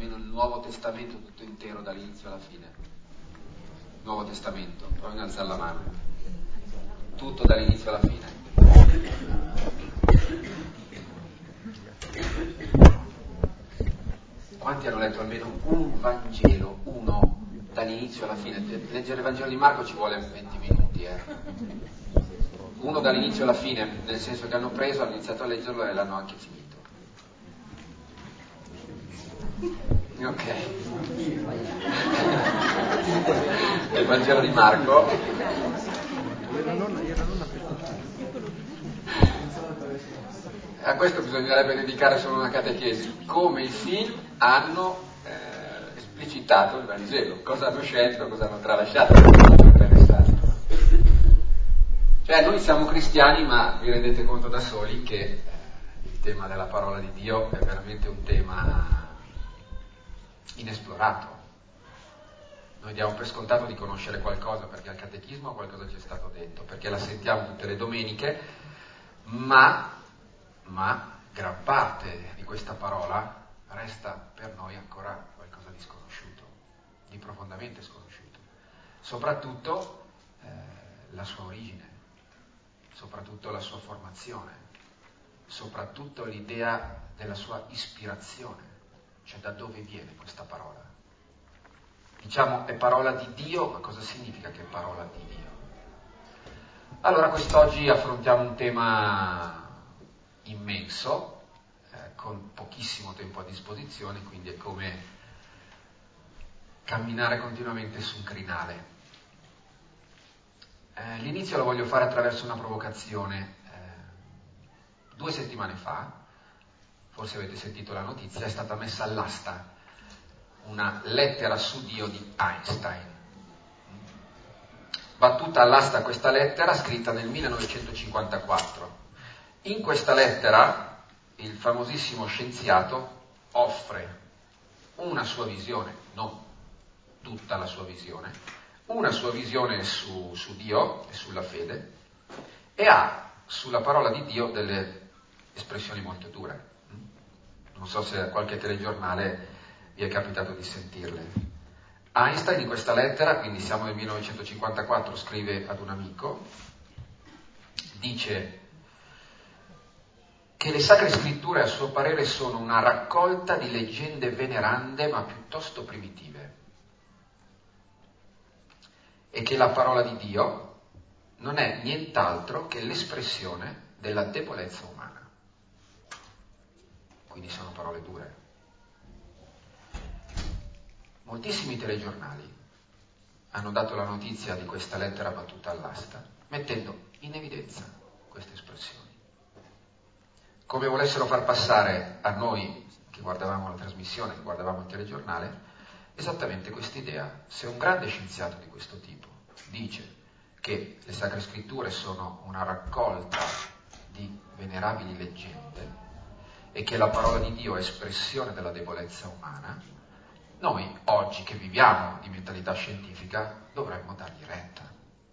almeno il Nuovo Testamento tutto intero dall'inizio alla fine? Nuovo Testamento, proviamo ad alzare la mano. Tutto dall'inizio alla fine. Quanti hanno letto almeno un Vangelo, uno, dall'inizio alla fine? Leggere il Vangelo di Marco ci vuole 20 minuti, Uno dall'inizio alla fine, nel senso che hanno preso, hanno iniziato a leggerlo e l'hanno anche finito. Ok. Il Vangelo di Marco. A questo bisognerebbe dedicare solo una catechesi. Come i film hanno esplicitato il Vangelo, cosa hanno scelto, cosa hanno tralasciato. Interessante. Cioè noi siamo cristiani, ma vi rendete conto da soli che il tema della parola di Dio è veramente un tema inesplorato. Noi diamo per scontato di conoscere qualcosa perché al catechismo qualcosa ci è stato detto, perché la sentiamo tutte le domeniche, ma gran parte di questa parola resta per noi ancora qualcosa di sconosciuto, di profondamente sconosciuto. Soprattutto la sua origine, soprattutto la sua formazione, soprattutto l'idea della sua ispirazione, cioè da dove viene questa parola. Diciamo è parola di Dio, ma cosa significa che è parola di Dio? Allora quest'oggi affrontiamo un tema immenso, con pochissimo tempo a disposizione, quindi è come camminare continuamente su un crinale. L'inizio lo voglio fare attraverso una provocazione. 2 settimane fa, forse avete sentito la notizia, è stata messa all'asta una lettera su Dio di Einstein. Battuta all'asta questa lettera, scritta nel 1954. In questa lettera il famosissimo scienziato offre una sua visione, non tutta la sua visione, una sua visione su Dio e sulla fede, e ha sulla parola di Dio delle espressioni molto dure. Non so se a qualche telegiornale vi è capitato di sentirle. Einstein in questa lettera, quindi siamo nel 1954, scrive ad un amico, dice che le Sacre Scritture a suo parere sono una raccolta di leggende venerande ma piuttosto primitive e che la parola di Dio non è nient'altro che l'espressione della debolezza umana. Quindi sono parole dure. Moltissimi telegiornali hanno dato la notizia di questa lettera battuta all'asta, mettendo in evidenza queste espressioni. Come volessero far passare a noi, che guardavamo la trasmissione, che guardavamo il telegiornale, esattamente quest'idea. Se un grande scienziato di questo tipo dice che le Sacre Scritture sono una raccolta di venerabili leggende e che la parola di Dio è espressione della debolezza umana, noi oggi che viviamo di mentalità scientifica dovremmo dargli retta.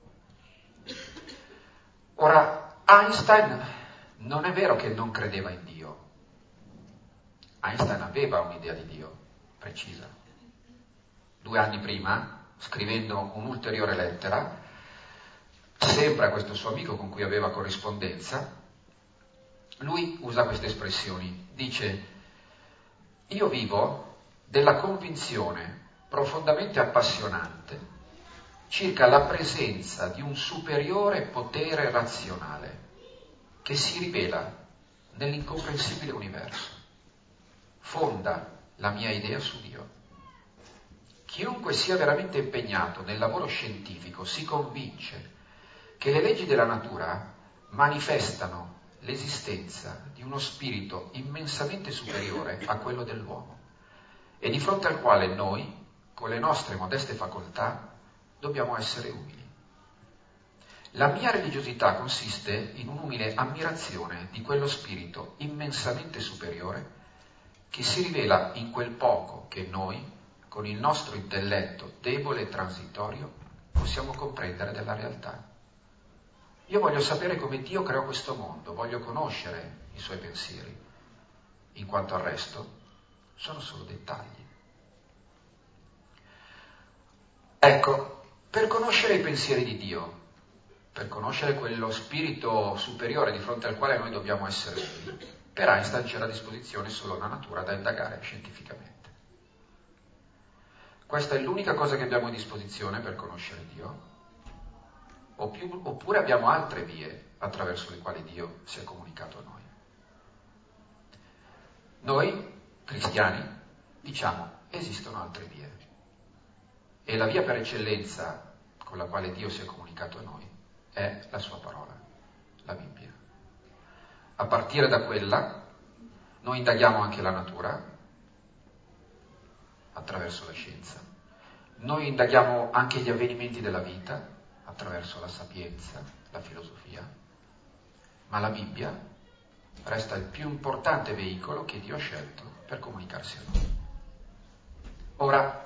Ora, Einstein non è vero che non credeva in Dio. Einstein aveva un'idea di Dio precisa. 2 anni prima, scrivendo un'ulteriore lettera, sempre a questo suo amico con cui aveva corrispondenza, lui usa queste espressioni. Dice: io vivo della convinzione profondamente appassionante circa la presenza di un superiore potere razionale che si rivela nell'incomprensibile universo. Fonda la mia idea su Dio. Chiunque sia veramente impegnato nel lavoro scientifico si convince che le leggi della natura manifestano l'esistenza di uno spirito immensamente superiore a quello dell'uomo e di fronte al quale noi, con le nostre modeste facoltà, dobbiamo essere umili. La mia religiosità consiste in un'umile ammirazione di quello spirito immensamente superiore che si rivela in quel poco che noi, con il nostro intelletto debole e transitorio, possiamo comprendere della realtà. Io voglio sapere come Dio creò questo mondo, voglio conoscere i suoi pensieri. In quanto al resto, sono solo dettagli. Ecco, per conoscere i pensieri di Dio, per conoscere quello spirito superiore di fronte al quale noi dobbiamo essere umili, per Einstein c'era a disposizione solo una natura da indagare scientificamente. Questa è l'unica cosa che abbiamo a disposizione per conoscere Dio, oppure abbiamo altre vie attraverso le quali Dio si è comunicato a noi. Noi, cristiani, diciamo, esistono altre vie. E la via per eccellenza con la quale Dio si è comunicato a noi è la sua parola, la Bibbia. A partire da quella, noi indaghiamo anche la natura, attraverso la scienza. Noi indaghiamo anche gli avvenimenti della vita, attraverso la sapienza, la filosofia. Ma la Bibbia resta il più importante veicolo che Dio ha scelto per comunicarsi a noi. Ora,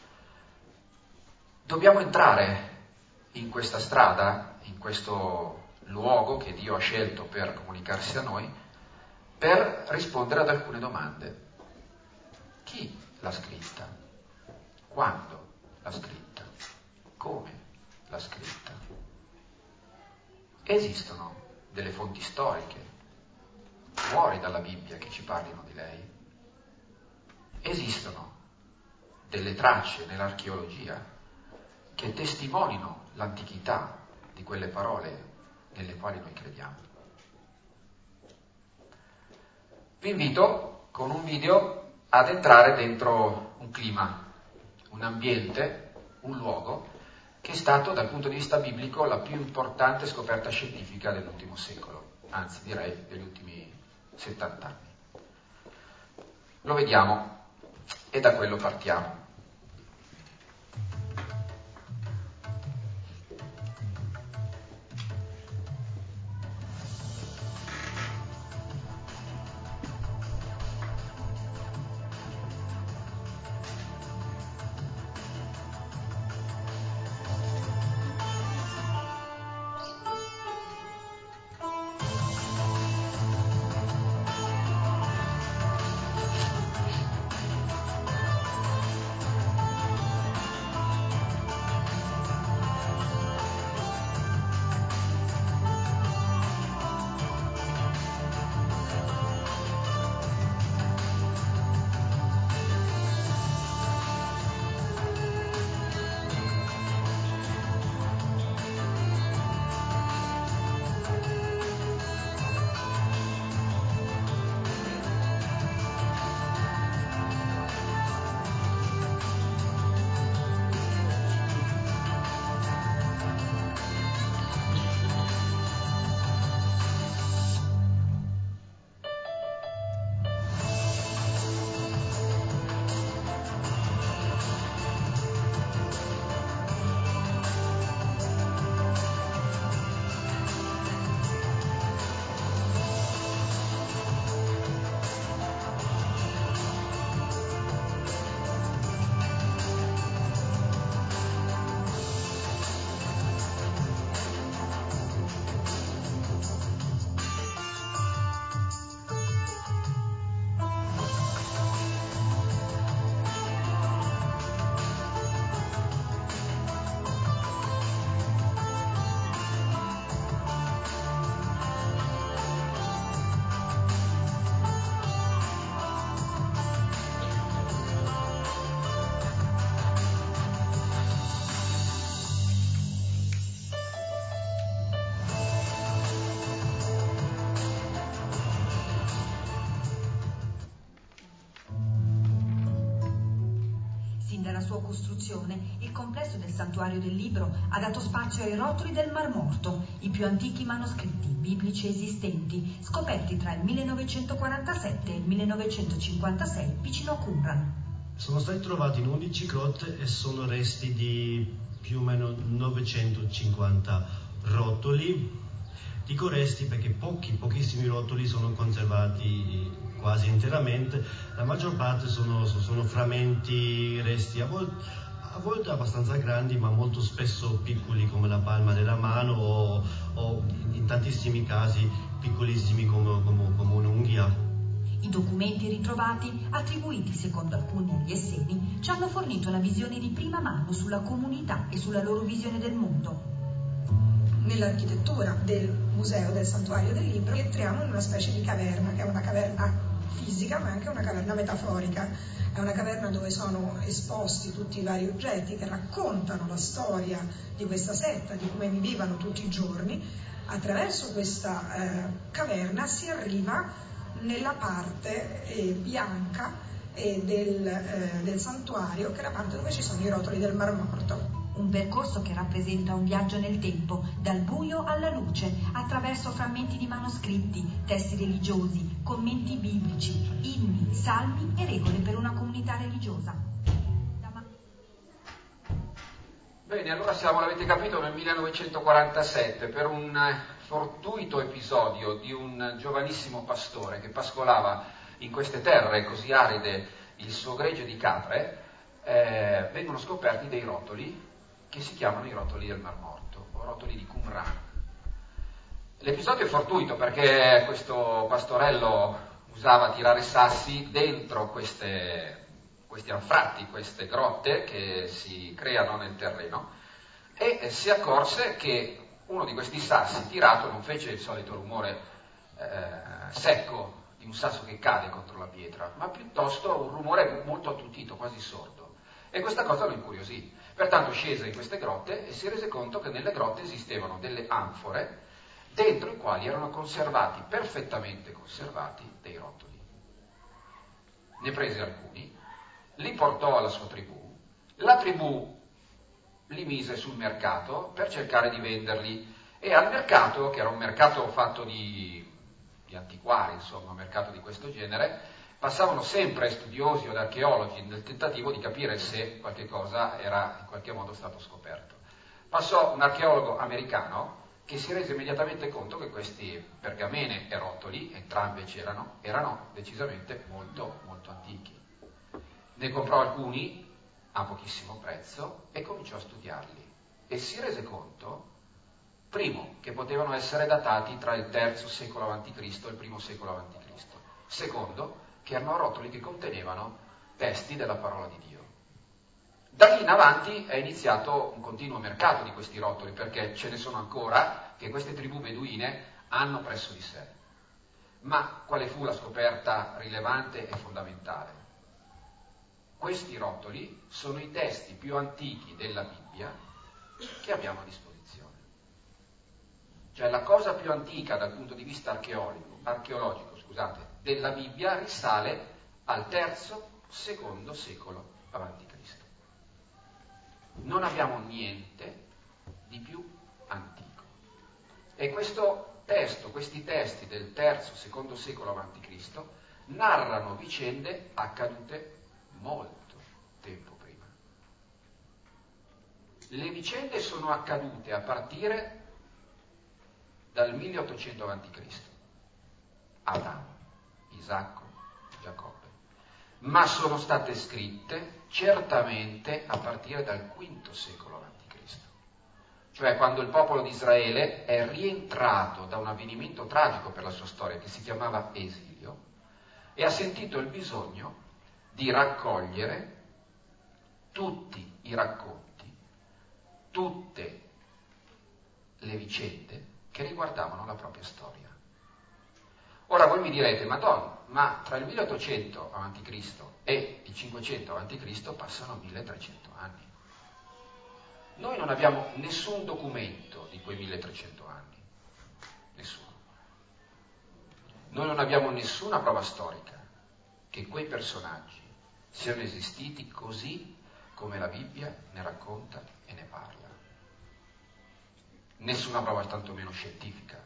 dobbiamo entrare in questa strada, in questo luogo che Dio ha scelto per comunicarsi a noi, per rispondere ad alcune domande. Chi l'ha scritta? Quando l'ha scritta? Come l'ha scritta? Esistono delle fonti storiche fuori dalla Bibbia che ci parlino di lei? Esistono delle tracce nell'archeologia che testimonino l'antichità di quelle parole nelle quali noi crediamo. Vi invito con un video ad entrare dentro un clima, un ambiente, un luogo che è stato dal punto di vista biblico la più importante scoperta scientifica dell'ultimo secolo, anzi direi degli ultimi 70 anni. Lo vediamo e da quello partiamo. Nella sua costruzione, il complesso del santuario del libro ha dato spazio ai rotoli del Mar Morto, i più antichi manoscritti biblici esistenti, scoperti tra il 1947 e il 1956 vicino a Qumran. Sono stati trovati in 11 grotte e sono resti di più o meno 950 rotoli. Dico resti perché pochissimi rotoli sono conservati quasi interamente, la maggior parte sono frammenti, resti a volte abbastanza grandi ma molto spesso piccoli come la palma della mano o in tantissimi casi piccolissimi come un'unghia. I documenti ritrovati, attribuiti secondo alcuni agli Esseni, ci hanno fornito una visione di prima mano sulla comunità e sulla loro visione del mondo. Nell'architettura del museo del Santuario del Libro entriamo in una specie di caverna, che è una caverna fisica ma anche una caverna metaforica. È una caverna dove sono esposti tutti i vari oggetti che raccontano la storia di questa setta, di come vivevano tutti i giorni. Attraverso questa caverna si arriva nella parte bianca del santuario, che è la parte dove ci sono i rotoli del Mar Morto. Un percorso che rappresenta un viaggio nel tempo, dal buio alla luce, attraverso frammenti di manoscritti, testi religiosi, commenti biblici, inni, salmi e regole per una comunità religiosa. Bene, allora siamo, l'avete capito, nel 1947, per un fortuito episodio di un giovanissimo pastore che pascolava in queste terre così aride il suo gregge di capre, vengono scoperti dei rotoli che si chiamano i rotoli del Mar Morto, o rotoli di Qumran. L'episodio è fortuito perché questo pastorello usava tirare sassi dentro questi anfratti, queste grotte che si creano nel terreno, e si accorse che uno di questi sassi tirato non fece il solito rumore secco di un sasso che cade contro la pietra, ma piuttosto un rumore molto attutito, quasi sordo. E questa cosa lo incuriosì. Pertanto scese in queste grotte e si rese conto che nelle grotte esistevano delle anfore dentro i quali erano conservati, perfettamente conservati, dei rotoli. Ne prese alcuni, li portò alla sua tribù, la tribù li mise sul mercato per cercare di venderli, e al mercato, che era un mercato fatto di antiquari, insomma, un mercato di questo genere, passavano sempre studiosi o archeologi nel tentativo di capire se qualche cosa era in qualche modo stato scoperto. Passò un archeologo americano che si rese immediatamente conto che questi pergamene e rotoli, entrambi erano decisamente molto, molto antichi. Ne comprò alcuni a pochissimo prezzo e cominciò a studiarli, e si rese conto, primo, che potevano essere datati tra il III secolo a.C. e il I secolo a.C., secondo, che erano rotoli che contenevano testi della parola di Dio. Da lì in avanti è iniziato un continuo mercato di questi rotoli, perché ce ne sono ancora che queste tribù beduine hanno presso di sé. Ma quale fu la scoperta rilevante e fondamentale? Questi rotoli sono i testi più antichi della Bibbia che abbiamo a disposizione. Cioè la cosa più antica dal punto di vista archeologico, della Bibbia risale al III-II secolo a.C. Non abbiamo niente di più antico. E questo testo, questi testi del III-II secolo a.C. narrano vicende accadute molto tempo prima. Le vicende sono accadute a partire dal 1800 a.C. Adamo, Isacco, Giacobbe, ma sono state scritte certamente a partire dal V secolo a.C., cioè quando il popolo di Israele è rientrato da un avvenimento tragico per la sua storia che si chiamava esilio, e ha sentito il bisogno di raccogliere tutti i racconti, tutte le vicende che riguardavano la propria storia. Ora voi mi direte, Madonna, ma tra il 1800 a.C. e il 500 a.C. passano 1300 anni. Noi non abbiamo nessun documento di quei 1300 anni, nessuno. Noi non abbiamo nessuna prova storica che quei personaggi siano esistiti così come la Bibbia ne racconta e ne parla. Nessuna prova tantomeno scientifica.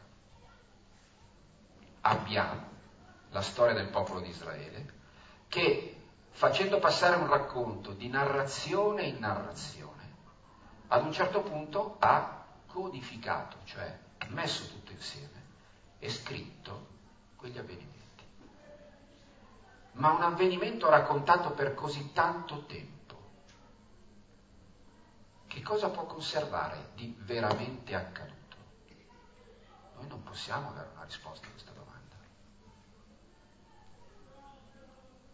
Abbiamo la storia del popolo di Israele che, facendo passare un racconto di narrazione in narrazione, ad un certo punto ha codificato, cioè messo tutto insieme e scritto quegli avvenimenti. Ma un avvenimento raccontato per così tanto tempo, che cosa può conservare di veramente accaduto? Noi non possiamo dare una risposta a questa domanda.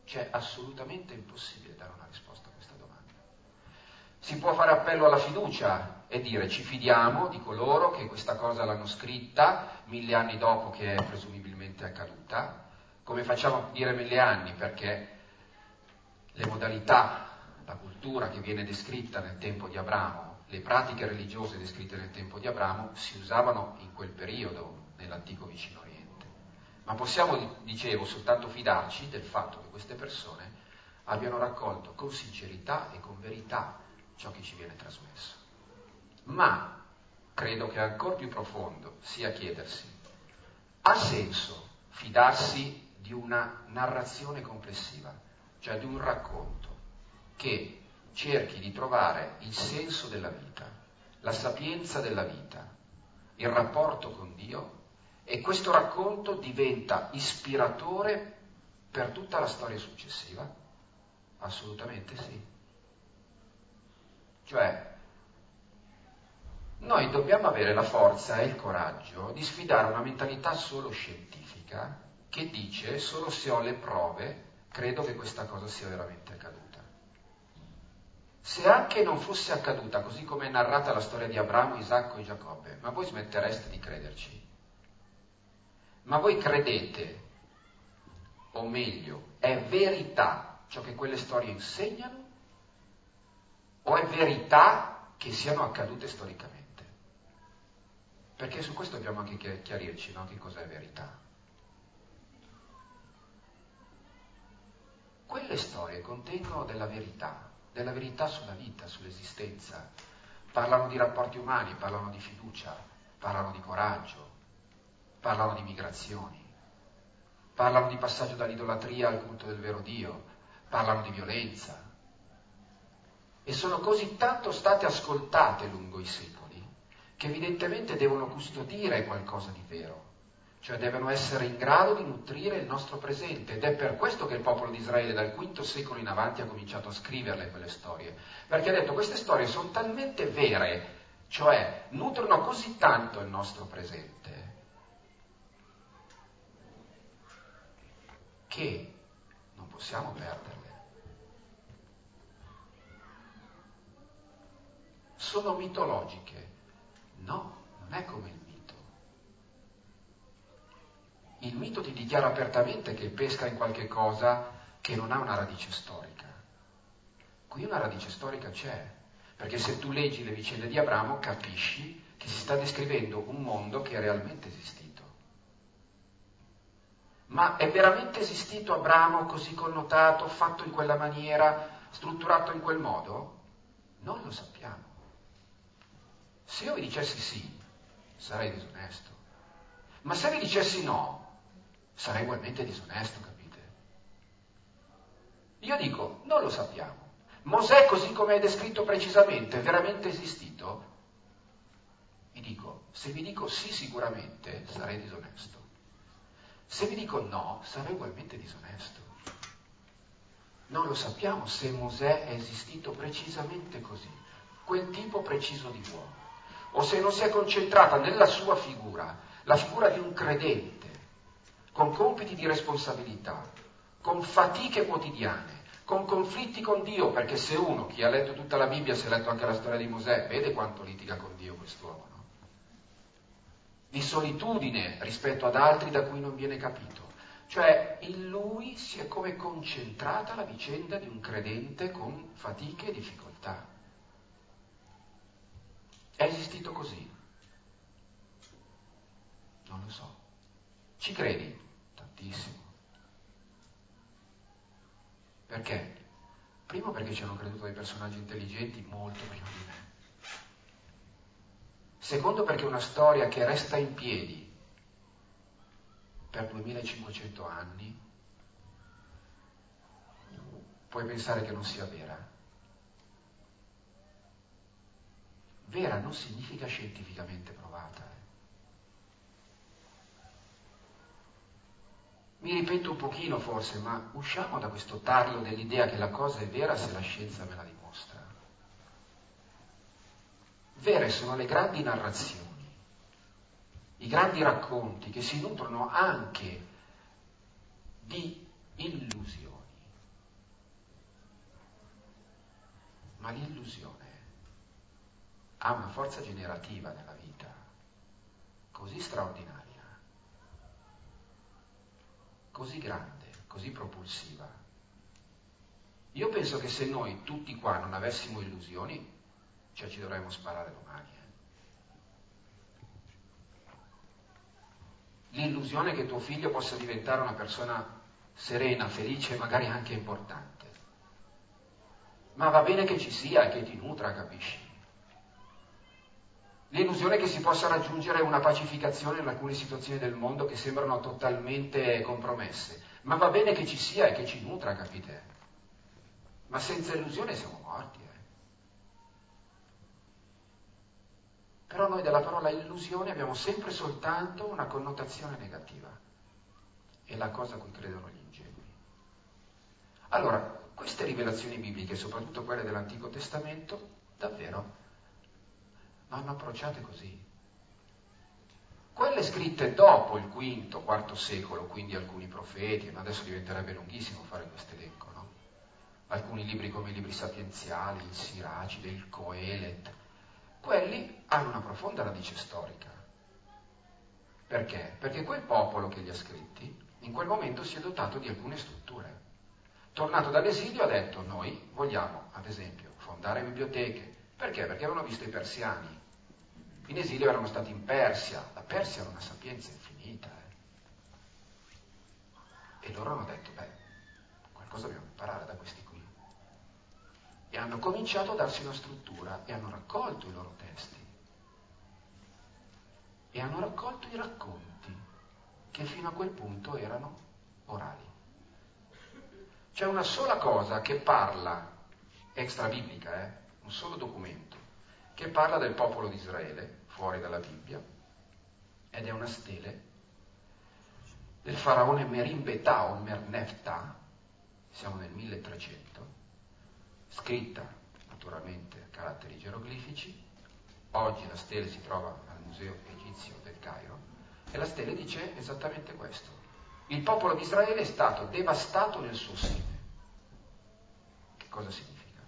Cioè, assolutamente impossibile dare una risposta a questa domanda. Si può fare appello alla fiducia e dire ci fidiamo di coloro che questa cosa l'hanno scritta 1000 anni dopo che è presumibilmente accaduta. Come facciamo a dire 1000 anni? Perché le modalità, la cultura che viene descritta nel tempo di Abramo, le pratiche religiose descritte nel tempo di Abramo si usavano in quel periodo nell'antico vicino Oriente. Ma possiamo, dicevo, soltanto fidarci del fatto che queste persone abbiano raccolto con sincerità e con verità ciò che ci viene trasmesso. Ma credo che ancora più profondo sia chiedersi: ha senso fidarsi di una narrazione complessiva, cioè di un racconto che cerchi di trovare il senso della vita, la sapienza della vita, il rapporto con Dio, e questo racconto diventa ispiratore per tutta la storia successiva? Assolutamente sì. Cioè, noi dobbiamo avere la forza e il coraggio di sfidare una mentalità solo scientifica che dice solo se ho le prove credo che questa cosa sia veramente accaduta. Se anche non fosse accaduta così come è narrata la storia di Abramo, Isacco e Giacobbe, ma voi smettereste di crederci? Ma voi credete, o meglio, è verità ciò che quelle storie insegnano, o è verità che siano accadute storicamente? Perché su questo dobbiamo anche chiarirci, no? Che cos'è verità? Quelle storie contengono della verità sulla vita, sull'esistenza. Parlano di rapporti umani, parlano di fiducia, parlano di coraggio, parlano di migrazioni, parlano di passaggio dall'idolatria al culto del vero Dio, parlano di violenza. E sono così tanto state ascoltate lungo i secoli che evidentemente devono custodire qualcosa di vero, cioè devono essere in grado di nutrire il nostro presente, ed è per questo che il popolo di Israele dal V secolo in avanti ha cominciato a scriverle quelle storie, perché ha detto queste storie sono talmente vere, cioè nutrono così tanto il nostro presente, che non possiamo perderle. Sono mitologiche? No, non è come il mito. Il mito ti dichiara apertamente che pesca in qualche cosa che non ha una radice storica. Qui una radice storica c'è, perché se tu leggi le vicende di Abramo capisci che si sta descrivendo un mondo che è realmente esistito. Ma è veramente esistito Abramo così connotato, fatto in quella maniera, strutturato in quel modo? Non lo sappiamo. Se io vi dicessi sì, sarei disonesto. Ma se vi dicessi no, sarei ugualmente disonesto, capite? Io dico, non lo sappiamo. Mosè, così come è descritto precisamente, è veramente esistito? Vi dico, se vi dico sì sicuramente, sarei disonesto. Se vi dico no, sarei ugualmente disonesto. Non lo sappiamo se Mosè è esistito precisamente così, quel tipo preciso di uomo, o se non si è concentrata nella sua figura, la figura di un credente, con compiti di responsabilità, con fatiche quotidiane, con conflitti con Dio, perché se uno, chi ha letto tutta la Bibbia, si è letto anche la storia di Mosè, vede quanto litiga con Dio quest'uomo, no? Di solitudine rispetto ad altri da cui non viene capito. Cioè in lui si è come concentrata la vicenda di un credente con fatiche e difficoltà. È esistito così? Non lo so. Ci credi? Tantissimo. Perché? Primo perché ci hanno creduto dei personaggi intelligenti molto prima di me. Secondo perché è una storia che resta in piedi per 2500 anni. Puoi pensare che non sia vera? Vera non significa scientificamente provata. Mi ripeto un pochino forse, ma usciamo da questo tarlo dell'idea che la cosa è vera se la scienza me la dimostra. Vere sono le grandi narrazioni, i grandi racconti che si nutrono anche di illusioni, Ma l'illusione ha una forza generativa nella vita così straordinaria, così grande, così propulsiva. Io penso che se noi tutti qua non avessimo illusioni, cioè ci dovremmo sparare domani. L'illusione che tuo figlio possa diventare una persona serena, felice e magari anche importante. Ma va bene che ci sia e che ti nutra, capisci? L'illusione che si possa raggiungere una pacificazione in alcune situazioni del mondo che sembrano totalmente compromesse. Ma va bene che ci sia e che ci nutra, capite? Ma senza illusione siamo morti. Però noi della parola illusione abbiamo sempre soltanto una connotazione negativa. È la cosa a cui credono gli ingenui. Allora, queste rivelazioni bibliche, soprattutto quelle dell'Antico Testamento, davvero vanno approcciate così. Quelle scritte dopo il V, IV secolo, quindi alcuni profeti, ma adesso diventerebbe lunghissimo fare questo elenco, no? Alcuni libri come i libri sapienziali, il Siracide, il Coelet, quelli hanno una profonda radice storica. Perché? Perché quel popolo che li ha scritti in quel momento si è dotato di alcune strutture. Tornato dall'esilio ha detto: noi vogliamo, ad esempio, fondare biblioteche. Perché? Perché avevano visto i persiani. In esilio erano stati in Persia. La Persia ha una sapienza infinita. E loro hanno detto: qualcosa dobbiamo imparare da questi qui. E hanno cominciato a darsi una struttura e hanno raccolto i loro testi. E hanno raccolto i racconti che fino a quel punto erano orali. C'è una sola cosa che parla, extrabiblica, un solo documento, che parla del popolo di Israele, fuori dalla Bibbia, ed è una stele del faraone Merimbetà o Merneptah, siamo nel 1300, scritta naturalmente a caratteri geroglifici. Oggi la stele si trova al Museo Egizio del Cairo e la stele dice esattamente questo: il popolo di Israele è stato devastato nel suo seme. Che cosa significa?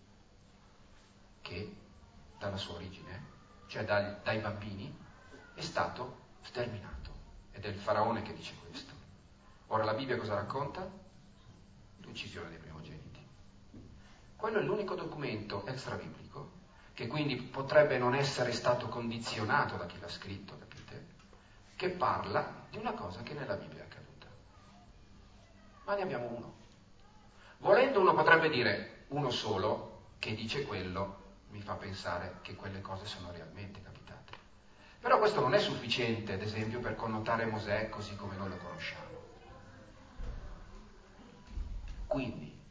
Che dalla sua origine, cioè dai bambini, è stato sterminato. Ed è il faraone che dice questo. Ora la Bibbia cosa racconta? L'uccisione dei primogeniti. Quello è l'unico documento extrabiblico che quindi potrebbe non essere stato condizionato da chi l'ha scritto, capite? Che parla di una cosa che nella Bibbia è accaduta. Ma ne abbiamo uno. Volendo uno potrebbe dire uno solo che dice quello, mi fa pensare che quelle cose sono realmente capitate. Però questo non è sufficiente, ad esempio, per connotare Mosè così come noi lo conosciamo. Quindi,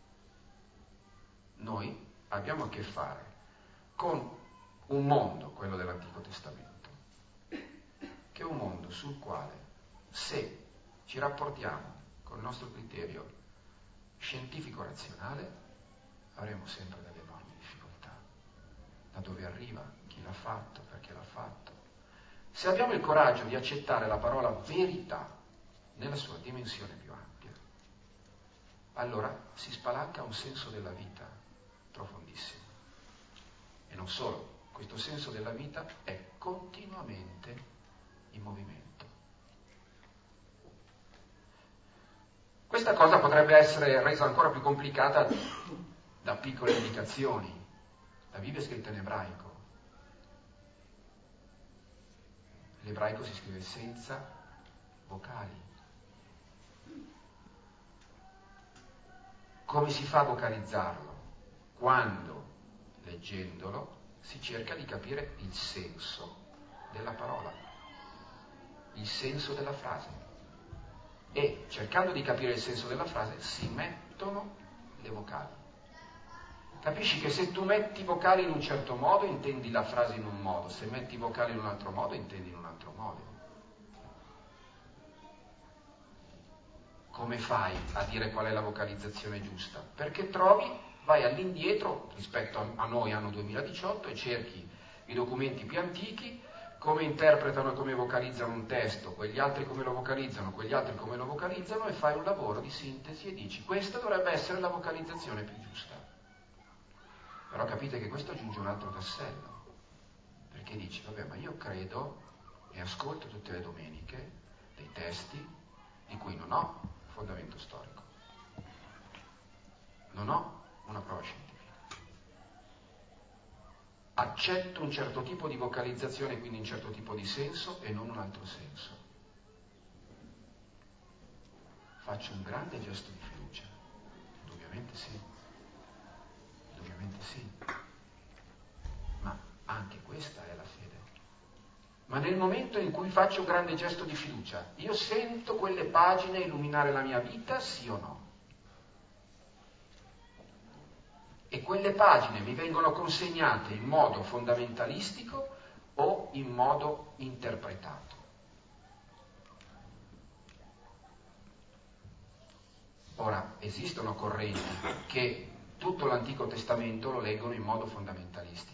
noi abbiamo a che fare con un mondo, quello dell'Antico Testamento, che è un mondo sul quale, se ci rapportiamo col nostro criterio scientifico-razionale, avremo sempre delle enormi difficoltà. Da dove arriva, chi l'ha fatto, perché l'ha fatto. Se abbiamo il coraggio di accettare la parola verità nella sua dimensione più ampia, allora si spalanca un senso della vita profondissimo. E non solo, questo senso della vita è continuamente in movimento. Questa cosa potrebbe essere resa ancora più complicata da piccole indicazioni. La Bibbia è scritta in ebraico. L'ebraico si scrive senza vocali. Come si fa a vocalizzarlo? Quando, leggendolo, si cerca di capire il senso della parola, il senso della frase. E cercando di capire il senso della frase si mettono le vocali. Capisci che se tu metti vocali in un certo modo intendi la frase in un modo, se metti vocali in un altro modo intendi in un altro modo. Come fai a dire qual è la vocalizzazione giusta? Perché vai all'indietro rispetto a noi anno 2018 e cerchi i documenti più antichi, come interpretano e come vocalizzano un testo, quegli altri come lo vocalizzano, quegli altri come lo vocalizzano, e fai un lavoro di sintesi e dici: questa dovrebbe essere la vocalizzazione più giusta. Però capite che questo aggiunge un altro tassello, perché dice, vabbè, ma io credo e ascolto tutte le domeniche dei testi di cui non ho fondamento storico, non ho una prova scientifica. Accetto un certo tipo di vocalizzazione, quindi un certo tipo di senso e non un altro senso. Faccio un grande gesto di fiducia. Indubbiamente sì. Indubbiamente sì. Ma anche questa è la fede. Ma nel momento in cui faccio un grande gesto di fiducia, io sento quelle pagine illuminare la mia vita, sì o no? E quelle pagine mi vengono consegnate in modo fondamentalistico o in modo interpretato. Ora, esistono correnti che tutto l'Antico Testamento lo leggono in modo fondamentalistico.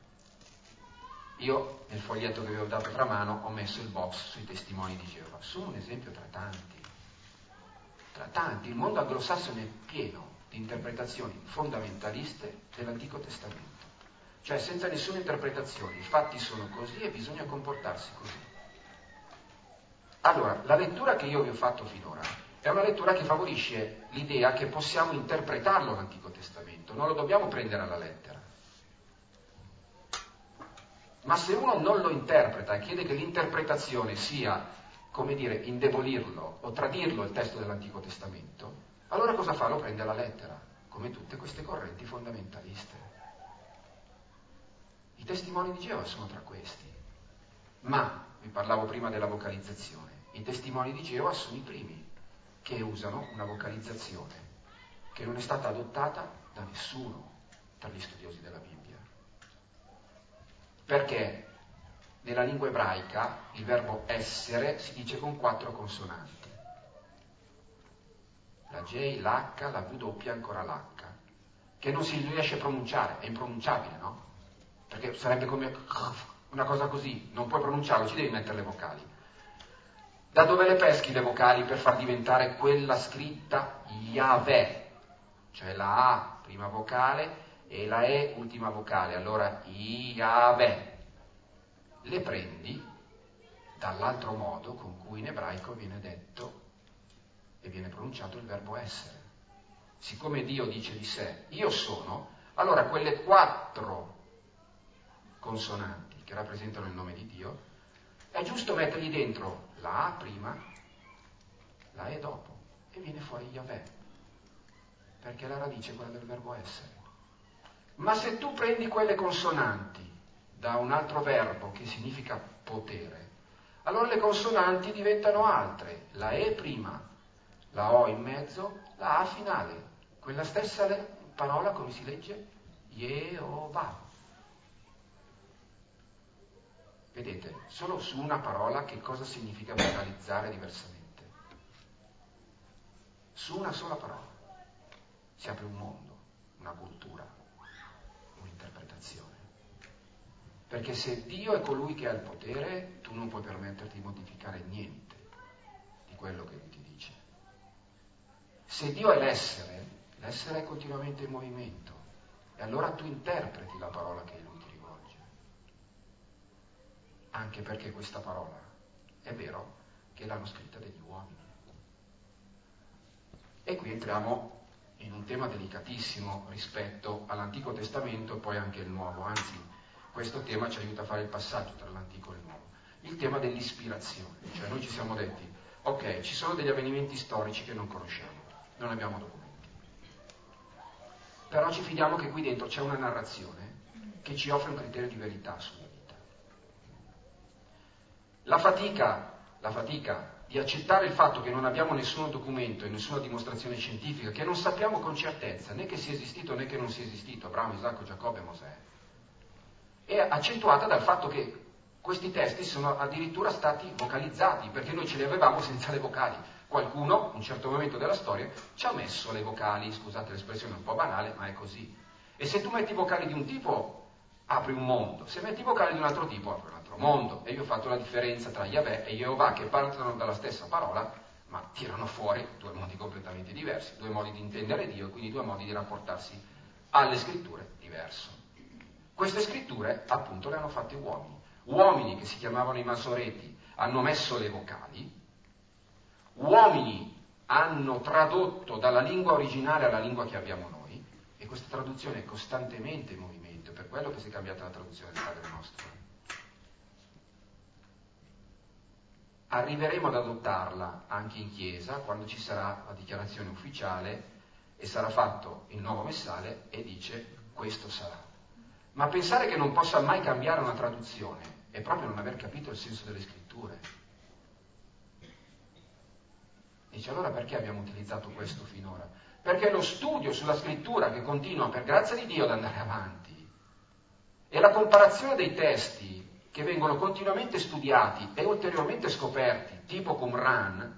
Io nel foglietto che vi ho dato tra mano ho messo il box sui testimoni di Geova. Sono un esempio tra tanti. Tra tanti. Il mondo anglosassone è pieno di interpretazioni fondamentaliste dell'Antico Testamento. Cioè senza nessuna interpretazione. I fatti sono così e bisogna comportarsi così. Allora, la lettura che io vi ho fatto finora è una lettura che favorisce l'idea che possiamo interpretarlo l'Antico Testamento. Non lo dobbiamo prendere alla lettera. Ma se uno non lo interpreta e chiede che l'interpretazione sia, come dire, indebolirlo o tradirlo il testo dell'Antico Testamento, allora cosa fa? Lo prende alla lettera, come tutte queste correnti fondamentaliste. I testimoni di Geova sono tra questi. Ma, vi parlavo prima della vocalizzazione, i testimoni di Geova sono i primi che usano una vocalizzazione che non è stata adottata da nessuno tra gli studiosi della Bibbia. Perché nella lingua ebraica il verbo essere si dice con 4 consonanti. La J, l'H, la W e ancora l'H, che non si riesce a pronunciare, è impronunciabile, no? Perché sarebbe come una cosa così, non puoi pronunciarlo, ci devi mettere le vocali. Da dove le peschi le vocali per far diventare quella scritta Yahweh? Cioè la A, prima vocale, e la E, ultima vocale, allora Yahweh. Le prendi dall'altro modo con cui in ebraico viene detto e viene pronunciato il verbo essere. Siccome Dio dice di sé, io sono, allora quelle 4 consonanti che rappresentano il nome di Dio, è giusto mettergli dentro la A prima, la E dopo, e viene fuori Yahweh, perché la radice è quella del verbo essere. Ma se tu prendi quelle consonanti da un altro verbo che significa potere, allora le consonanti diventano altre, la E prima, la O in mezzo, la A finale, quella stessa parola come si legge? Yehovah. Vedete, solo su una parola che cosa significa vocalizzare diversamente. Su una sola parola si apre un mondo, una cultura, un'interpretazione. Perché se Dio è colui che ha il potere, tu non puoi permetterti di modificare niente di quello che Lui ti dice. Se Dio è l'essere, l'essere è continuamente in movimento, e allora tu interpreti la parola che Lui ti rivolge. Anche perché questa parola è vero che l'hanno scritta degli uomini. E qui entriamo in un tema delicatissimo rispetto all'Antico Testamento e poi anche il Nuovo, anzi questo tema ci aiuta a fare il passaggio tra l'Antico e il Nuovo. Il tema dell'ispirazione, cioè noi ci siamo detti, ok, ci sono degli avvenimenti storici che non conosciamo, non abbiamo documenti, però ci fidiamo che qui dentro c'è una narrazione che ci offre un criterio di verità sulla vita. La fatica di accettare il fatto che non abbiamo nessun documento e nessuna dimostrazione scientifica, che non sappiamo con certezza né che sia esistito né che non sia esistito Abramo, Isacco, Giacobbe e Mosè, è accentuata dal fatto che questi testi sono addirittura stati vocalizzati, perché noi ce li avevamo senza le vocali. Qualcuno, in un certo momento della storia, ci ha messo le vocali, scusate l'espressione un po' banale, ma è così. E se tu metti i vocali di un tipo, apri un mondo. Se metti i vocali di un altro tipo, apri un altro mondo. E io ho fatto la differenza tra Yahweh e Yehovah, che partono dalla stessa parola, ma tirano fuori 2 mondi completamente diversi, 2 modi di intendere Dio, e quindi 2 modi di rapportarsi alle scritture diverse. diverso. Queste scritture appunto le hanno fatte uomini che si chiamavano i Masoreti hanno messo le vocali, uomini hanno tradotto dalla lingua originale alla lingua che abbiamo noi, e questa traduzione è costantemente in movimento, per quello che si è cambiata la traduzione del Padre Nostro. Arriveremo ad adottarla anche in chiesa quando ci sarà la dichiarazione ufficiale e sarà fatto il nuovo messale e dice questo sarà. Ma pensare che non possa mai cambiare una traduzione è proprio non aver capito il senso delle scritture. Dice allora perché abbiamo utilizzato questo finora? Perché lo studio sulla scrittura che continua per grazia di Dio ad andare avanti e la comparazione dei testi che vengono continuamente studiati e ulteriormente scoperti, tipo Qumran,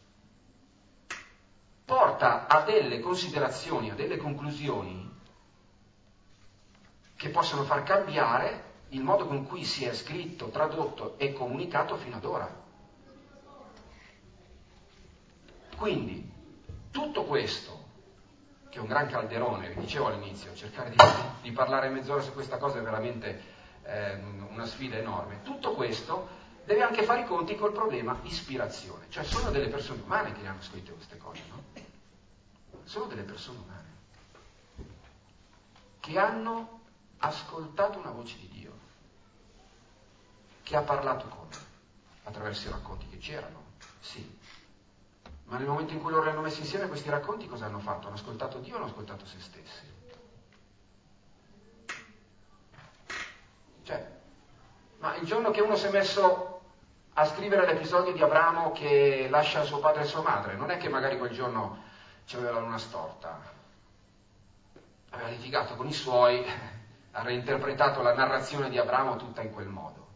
porta a delle considerazioni, a delle conclusioni che possono far cambiare il modo con cui si è scritto, tradotto e comunicato fino ad ora. Quindi, tutto questo, che è un gran calderone, vi dicevo all'inizio, cercare di parlare mezz'ora su questa cosa è veramente una sfida enorme, tutto questo deve anche fare i conti col problema ispirazione, cioè sono delle persone umane che hanno scritto queste cose, no? Sono delle persone umane che hanno ascoltato una voce di Dio, che ha parlato con me, attraverso i racconti che c'erano, sì. Ma nel momento in cui loro li hanno messi insieme questi racconti, cosa hanno fatto? Hanno ascoltato Dio o hanno ascoltato se stessi? Cioè, ma il giorno che uno si è messo a scrivere l'episodio di Abramo che lascia suo padre e sua madre, non è che magari quel giorno c'aveva la luna storta, aveva litigato con i suoi, ha reinterpretato la narrazione di Abramo tutta in quel modo.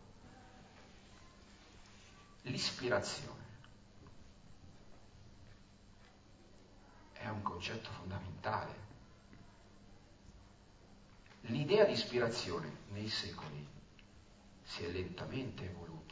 L'ispirazione è un concetto fondamentale. L'idea di ispirazione nei secoli si è lentamente evoluta.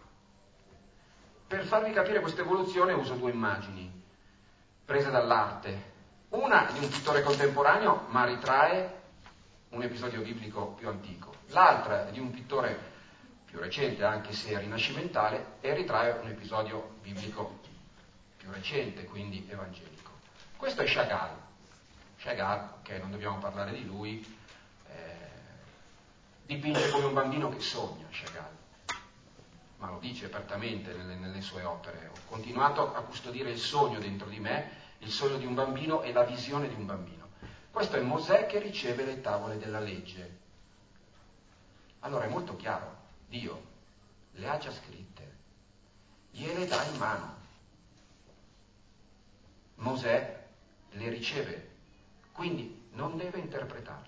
Per farvi capire questa evoluzione uso due immagini prese dall'arte. Una di un pittore contemporaneo, ma ritrae un episodio biblico più antico. L'altra di un pittore più recente, anche se rinascimentale, e ritrae un episodio biblico più recente, quindi evangelico. Questo è Chagall. Chagall, ok, non dobbiamo parlare di lui, dipinge come un bambino che sogna, Chagall, ma lo dice apertamente nelle sue opere. Ho continuato a custodire il sogno dentro di me, il sogno di un bambino e la visione di un bambino. Questo è Mosè che riceve le tavole della legge. Allora è molto chiaro, Dio le ha già scritte, gliele dà in mano. Mosè le riceve, quindi non deve interpretarle.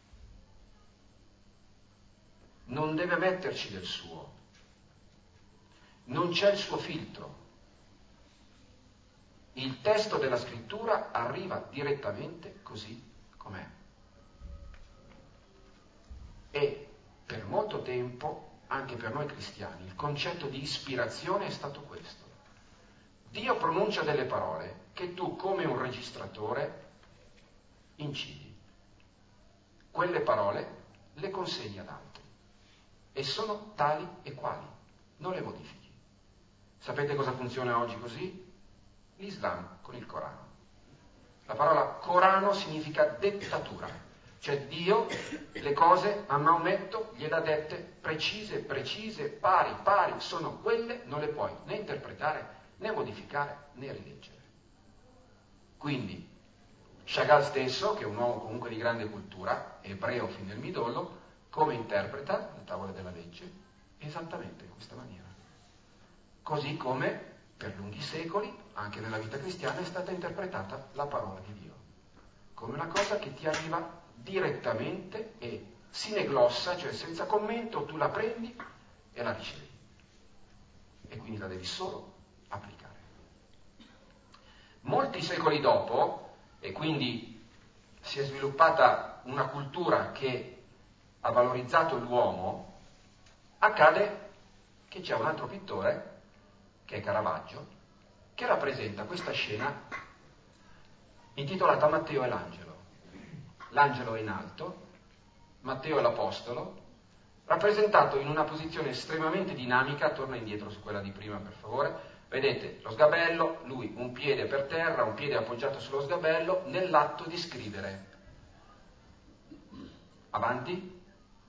Non deve metterci del suo, non c'è il suo filtro. Il testo della scrittura arriva direttamente così com'è. E per molto tempo, anche per noi cristiani, il concetto di ispirazione è stato questo. Dio pronuncia delle parole che tu, come un registratore, incidi. Quelle parole le consegni ad altri. E sono tali e quali, non le modifichi. Sapete cosa funziona oggi così? L'Islam con il Corano. La parola Corano significa dettatura, cioè Dio le cose a Maometto gliele ha dette precise, pari, sono quelle, non le puoi né interpretare, né modificare, né rileggere. Quindi Chagall stesso, che è un uomo comunque di grande cultura, ebreo fin nel midollo, come interpreta le tavole della legge? Esattamente in questa maniera. Così come per lunghi secoli, anche nella vita cristiana, è stata interpretata la parola di Dio, come una cosa che ti arriva direttamente e sine glossa, cioè senza commento, tu la prendi e la ricevi. E quindi la devi solo applicare. Molti secoli dopo, e quindi si è sviluppata una cultura che ha valorizzato l'uomo, accade che c'è un altro pittore, che è Caravaggio, che rappresenta questa scena intitolata Matteo e l'angelo. L'angelo è in alto Matteo è l'apostolo, rappresentato in una posizione estremamente dinamica. Torna indietro su quella di prima, per favore. Vedete lo sgabello, lui un piede per terra, un piede appoggiato sullo sgabello, nell'atto di scrivere. Avanti.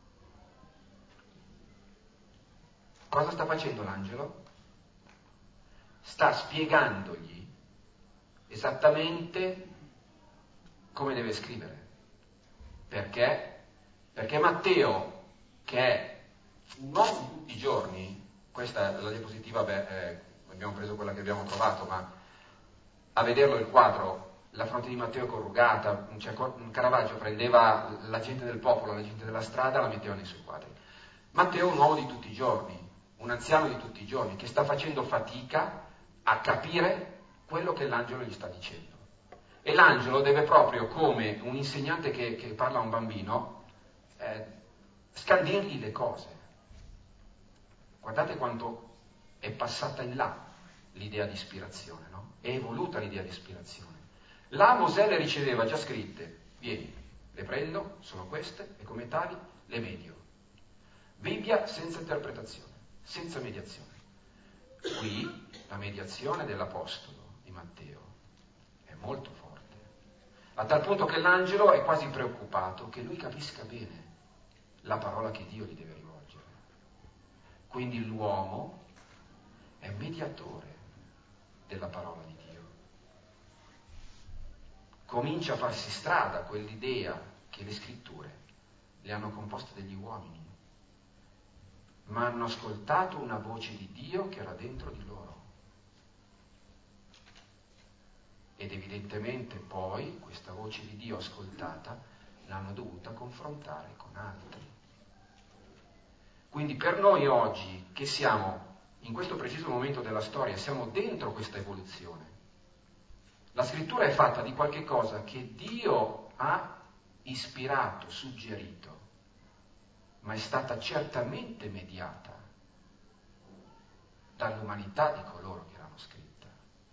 Cosa sta facendo l'angelo? Sta spiegandogli esattamente come deve scrivere. Perché? Perché Matteo, che è un uomo di tutti i giorni, questa è la diapositiva, abbiamo preso quella che abbiamo trovato, ma a vederlo il quadro, la fronte di Matteo è corrugata, cioè Caravaggio prendeva la gente del popolo, la gente della strada, la metteva nei suoi quadri. Matteo è un uomo di tutti i giorni, un anziano di tutti i giorni, che sta facendo fatica a capire quello che l'angelo gli sta dicendo. E l'angelo deve proprio, come un insegnante che parla a un bambino, scandirgli le cose. Guardate quanto è passata in là l'idea di ispirazione, no? È evoluta l'idea di ispirazione. Là Mosè le riceveva già scritte, vieni, le prendo, sono queste, e come tali le medio. Bibbia senza interpretazione, senza mediazione. Qui la mediazione dell'Apostolo di Matteo è molto forte, a tal punto che l'angelo è quasi preoccupato che lui capisca bene la parola che Dio gli deve rivolgere. Quindi l'uomo è mediatore della parola di Dio. Comincia a farsi strada quell'idea che le scritture le hanno composte degli uomini, ma hanno ascoltato una voce di Dio che era dentro di loro. Ed evidentemente poi questa voce di Dio ascoltata l'hanno dovuta confrontare con altri. Quindi per noi oggi, che siamo in questo preciso momento della storia, siamo dentro questa evoluzione. La scrittura è fatta di qualche cosa che Dio ha ispirato, suggerito, ma è stata certamente mediata dall'umanità di coloro che l'hanno scritta.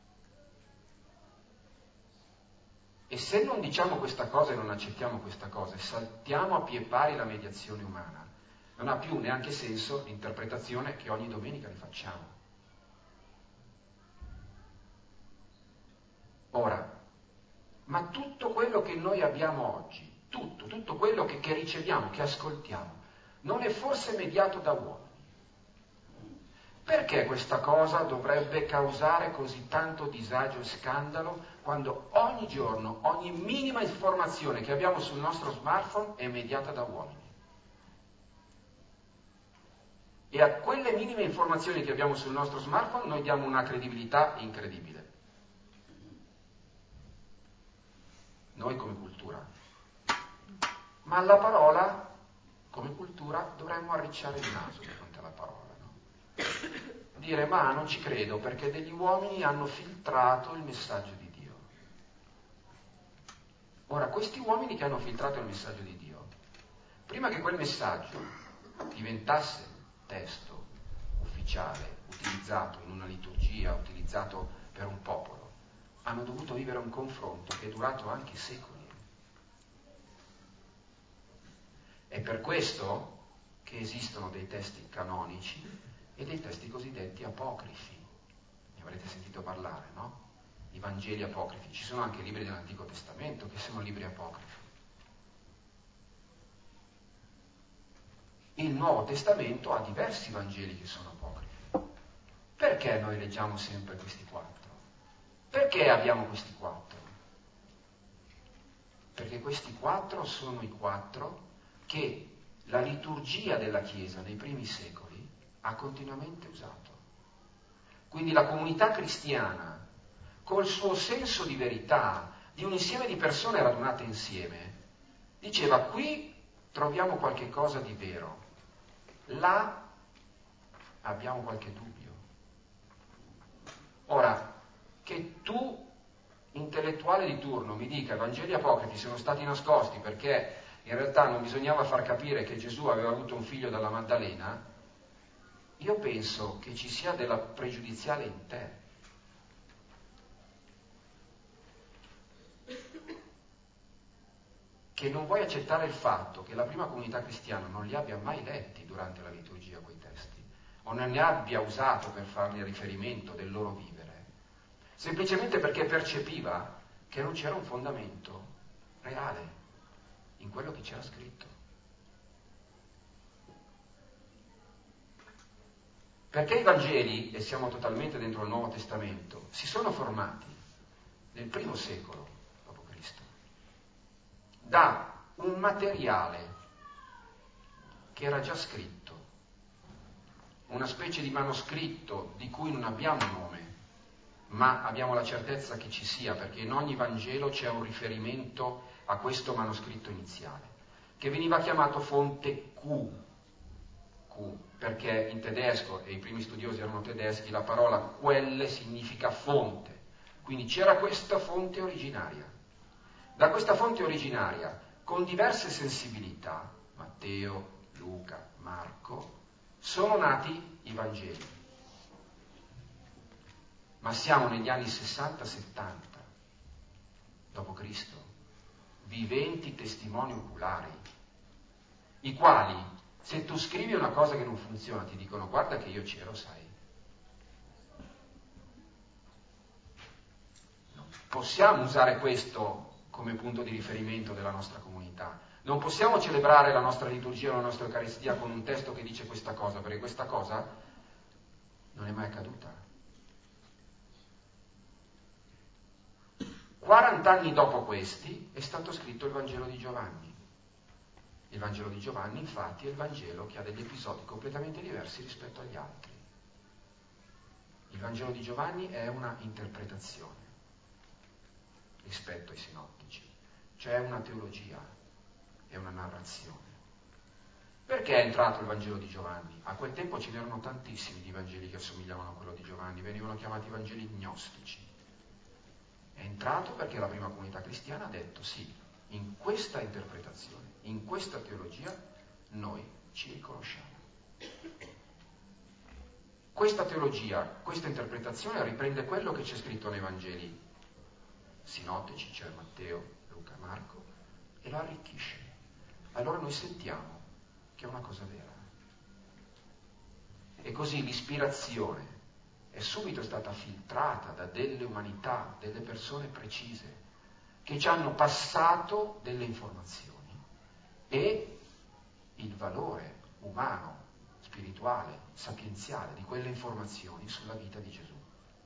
E se non diciamo questa cosa e non accettiamo questa cosa e saltiamo a pie pari la mediazione umana, non ha più neanche senso l'interpretazione che ogni domenica ne facciamo. Ora, ma tutto quello che noi abbiamo oggi, tutto quello che riceviamo, che ascoltiamo, non è forse mediato da uomini? Perché questa cosa dovrebbe causare così tanto disagio e scandalo quando ogni giorno, ogni minima informazione che abbiamo sul nostro smartphone è mediata da uomini? E a quelle minime informazioni che abbiamo sul nostro smartphone noi diamo una credibilità incredibile. Noi come cultura. Ma alla parola, come cultura, dovremmo arricciare il naso di fronte alla parola, no? Dire, ma non ci credo perché degli uomini hanno filtrato il messaggio di Dio. Ora, questi uomini che hanno filtrato il messaggio di Dio, prima che quel messaggio diventasse testo ufficiale, utilizzato in una liturgia, utilizzato per un popolo, hanno dovuto vivere un confronto che è durato anche secoli. È per questo che esistono dei testi canonici e dei testi cosiddetti apocrifi. Ne avrete sentito parlare, no? I Vangeli apocrifi. Ci sono anche libri dell'Antico Testamento che sono libri apocrifi. Il Nuovo Testamento ha diversi Vangeli che sono apocrifi. Perché noi leggiamo sempre questi 4? Perché abbiamo questi 4? Perché questi 4 sono i 4 che la liturgia della Chiesa nei primi secoli ha continuamente usato. Quindi la comunità cristiana, col suo senso di verità, di un insieme di persone radunate insieme, diceva: qui troviamo qualche cosa di vero, là abbiamo qualche dubbio. Ora, che tu, intellettuale di turno, mi dica i Vangeli apocrifi sono stati nascosti perché in realtà non bisognava far capire che Gesù aveva avuto un figlio dalla Maddalena, io penso che ci sia della pregiudiziale in te. che non vuoi accettare il fatto che la prima comunità cristiana non li abbia mai letti durante la liturgia quei testi, o non ne abbia usato per farne riferimento del loro vivere, semplicemente perché percepiva che non c'era un fondamento reale in quello che c'era scritto. Perché i Vangeli, e siamo totalmente dentro il Nuovo Testamento, si sono formati nel primo secolo d.C. da un materiale che era già scritto, una specie di manoscritto di cui non abbiamo nome, ma abbiamo la certezza che ci sia, perché in ogni Vangelo c'è un riferimento a questo manoscritto iniziale, che veniva chiamato fonte Q, perché in tedesco, e i primi studiosi erano tedeschi, la parola quelle significa fonte. Quindi c'era questa fonte originaria. Da questa fonte originaria, con diverse sensibilità, Matteo, Luca, Marco, sono nati i Vangeli. Ma siamo negli anni 60-70 d.C., viventi testimoni oculari, i quali, se tu scrivi una cosa che non funziona, ti dicono guarda che io c'ero, sai. Non possiamo usare questo come punto di riferimento della nostra comunità. Non possiamo celebrare la nostra liturgia o la nostra Eucaristia con un testo che dice questa cosa, perché questa cosa non è mai accaduta. 40 anni dopo questi è stato scritto il Vangelo di Giovanni. Il Vangelo di Giovanni, infatti, è il Vangelo che ha degli episodi completamente diversi rispetto agli altri. Il Vangelo di Giovanni è una interpretazione rispetto ai sinottici, cioè una teologia, è una narrazione. Perché è entrato il Vangelo di Giovanni? A quel tempo ce n'erano tantissimi di Vangeli che assomigliavano a quello di Giovanni, venivano chiamati Vangeli gnostici. È entrato perché la prima comunità cristiana ha detto sì, in questa interpretazione, in questa teologia, noi ci riconosciamo. Questa teologia, questa interpretazione riprende quello che c'è scritto nei Vangeli sinottici, cioè Matteo, Luca, Marco, e lo arricchisce. Allora noi sentiamo che è una cosa vera. E così l'ispirazione è subito stata filtrata da delle umanità, delle persone precise, che ci hanno passato delle informazioni e il valore umano, spirituale, sapienziale di quelle informazioni sulla vita di Gesù.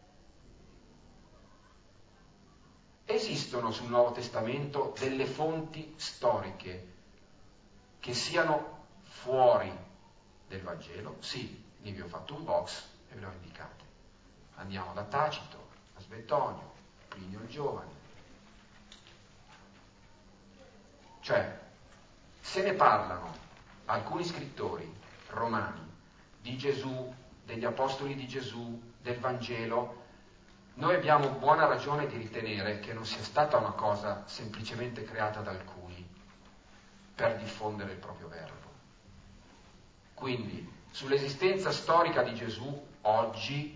Esistono sul Nuovo Testamento delle fonti storiche che siano fuori del Vangelo? Sì, lì vi ho fatto un box e ve le ho indicate. Andiamo da Tacito, a Svetonio, Plinio il Giovane. Cioè, se ne parlano alcuni scrittori romani di Gesù, degli apostoli di Gesù, del Vangelo, noi abbiamo buona ragione di ritenere che non sia stata una cosa semplicemente creata da alcuni per diffondere il proprio verbo. Quindi, sull'esistenza storica di Gesù, oggi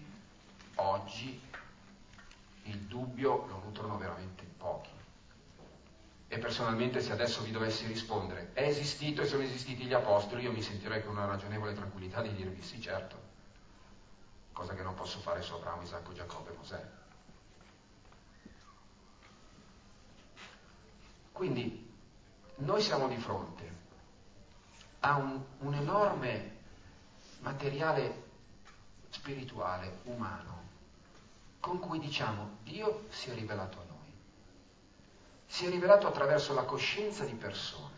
il dubbio lo nutrono veramente pochi. E personalmente, se adesso vi dovessi rispondere, è esistito e sono esistiti gli apostoli, io mi sentirei con una ragionevole tranquillità di dirvi sì, certo, cosa che non posso fare su Abramo, Isacco, Giacobbe e Mosè. Quindi noi siamo di fronte a un enorme materiale spirituale, umano, con cui diciamo Dio si è rivelato a noi. Si è rivelato attraverso la coscienza di persone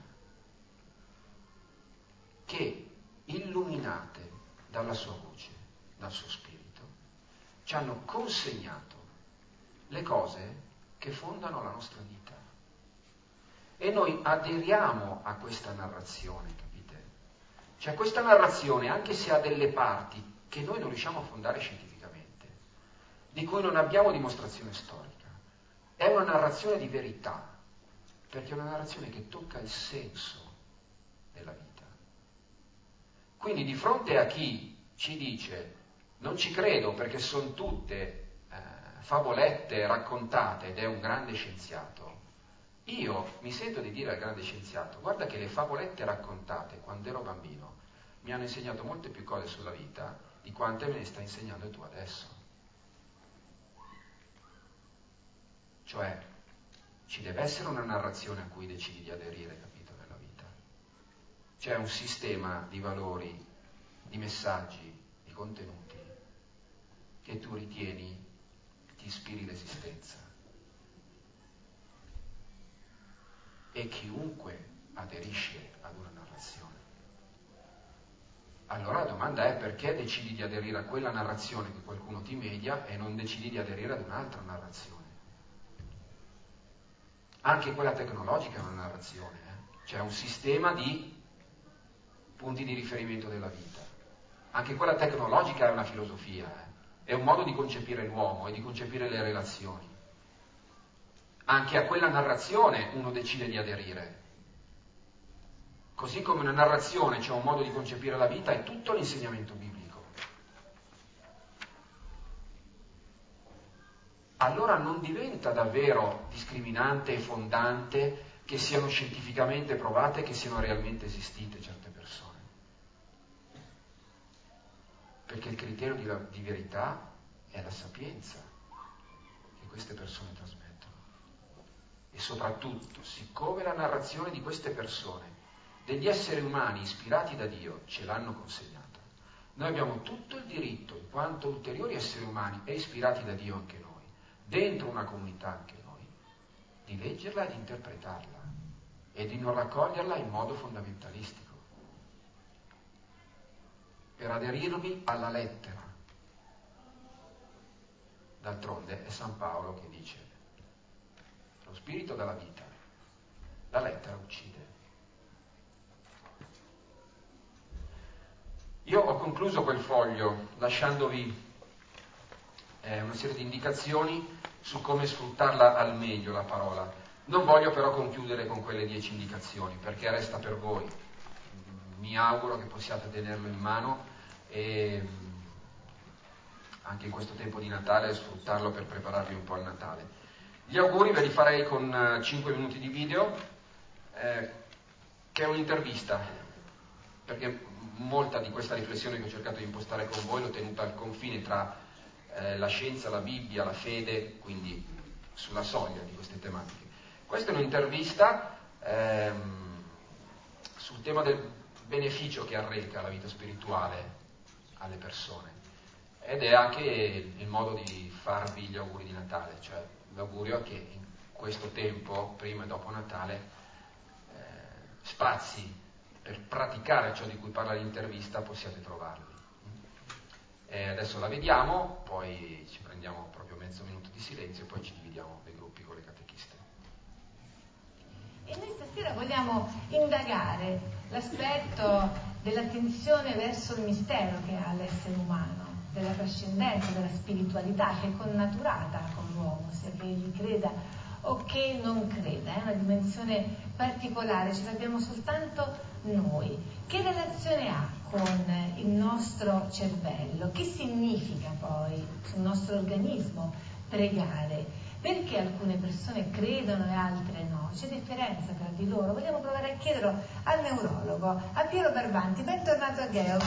che, illuminate dalla sua voce, dal suo spirito, ci hanno consegnato le cose che fondano la nostra vita. E noi aderiamo a questa narrazione, capite? Cioè questa narrazione, anche se ha delle parti che noi non riusciamo a fondare scientificamente, di cui non abbiamo dimostrazione storica, è una narrazione di verità, perché è una narrazione che tocca il senso della vita. Quindi di fronte a chi ci dice non ci credo perché sono tutte favolette raccontate ed è un grande scienziato, Io mi sento di dire al grande scienziato, guarda che le favolette raccontate quando ero bambino mi hanno insegnato molte più cose sulla vita di quante me ne stai insegnando tu adesso. Cioè, ci deve essere una narrazione a cui decidi di aderire, capito, nella vita. C'è un sistema di valori, di messaggi, di contenuti che tu ritieni ti ispiri l'esistenza. E chiunque aderisce ad una narrazione. Allora la domanda è: perché decidi di aderire a quella narrazione che qualcuno ti media e non decidi di aderire ad un'altra narrazione? Anche quella tecnologica è una narrazione, C'è un sistema di punti di riferimento della vita. Anche quella tecnologica è una filosofia, È un modo di concepire l'uomo e di concepire le relazioni. Anche a quella narrazione uno decide di aderire. Così come una narrazione c'è un modo di concepire la vita, è tutto l'insegnamento biblico. Allora non diventa davvero discriminante e fondante che siano scientificamente provate, che siano realmente esistite certe persone. Perché il criterio di verità è la sapienza che queste persone trasmettono. E soprattutto, siccome la narrazione di queste persone, degli esseri umani ispirati da Dio, ce l'hanno consegnata, noi abbiamo tutto il diritto, in quanto ulteriori esseri umani e ispirati da Dio anche noi, dentro una comunità anche noi, di leggerla e di interpretarla e di non raccoglierla in modo fondamentalistico, per aderirvi alla lettera. D'altronde è San Paolo che dice: lo spirito dà la vita, la lettera uccide. Io ho concluso quel foglio lasciandovi una serie di indicazioni su come sfruttarla al meglio la parola. Non voglio però concludere con quelle 10 indicazioni, perché resta per voi. Mi auguro che possiate tenerlo in mano e anche in questo tempo di Natale sfruttarlo per prepararvi un po' al Natale. Gli auguri ve li farei con 5 minuti di video, che è un'intervista, perché molta di questa riflessione che ho cercato di impostare con voi l'ho tenuta al confine tra la scienza, la Bibbia, la fede, quindi sulla soglia di queste tematiche. Questa è un'intervista sul tema del beneficio che arreca la vita spirituale alle persone, ed è anche il modo di farvi gli auguri di Natale, cioè l'augurio è che in questo tempo, prima e dopo Natale, spazi per praticare ciò di cui parla l'intervista possiate trovarli. Adesso la vediamo, poi ci prendiamo proprio mezzo minuto di silenzio e poi ci dividiamo nei gruppi con le catechiste. E noi stasera vogliamo indagare l'aspetto dell'attenzione verso il mistero che ha l'essere umano, della trascendenza, della spiritualità che è connaturata con l'uomo, sia che egli creda o che non creda, è una dimensione particolare, ce l'abbiamo soltanto noi. Che relazione ha con il nostro cervello? Che significa poi sul nostro organismo pregare? Perché alcune persone credono e altre no? C'è differenza tra di loro? Vogliamo provare a chiederlo al neurologo, a Piero Barbanti. Bentornato a Geo.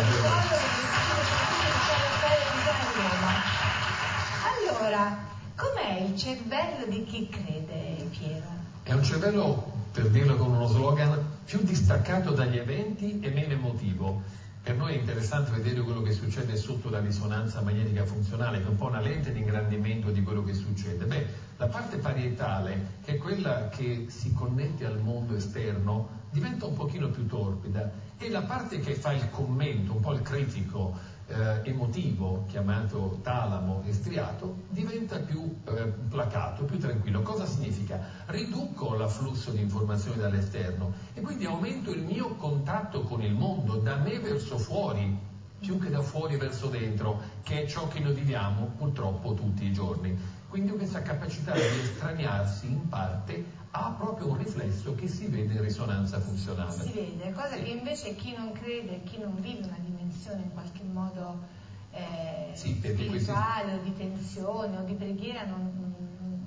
Allora, com'è il cervello di chi crede, Piero? È un cervello, per dirlo con uno slogan, più distaccato dagli eventi e meno emotivo. Per noi è interessante vedere quello che succede sotto la risonanza magnetica funzionale, che è un po' una lente di ingrandimento di quello che succede. La parte parietale, che è quella che si connette al mondo esterno, diventa un pochino più torbida, e la parte che fa il commento, un po' il critico, emotivo, chiamato talamo e striato, diventa più placato, più tranquillo. Cosa significa? Riduco l'afflusso di informazioni dall'esterno e quindi aumento il mio contatto con il mondo, da me verso fuori, più che da fuori verso dentro, che è ciò che noi viviamo purtroppo tutti i giorni. Quindi questa capacità di estraniarsi in parte ha proprio un riflesso che si vede in risonanza funzionale. Si vede, cosa che invece chi non crede, chi non vive una dimensione in qualche modo spirituale o di tensione o di preghiera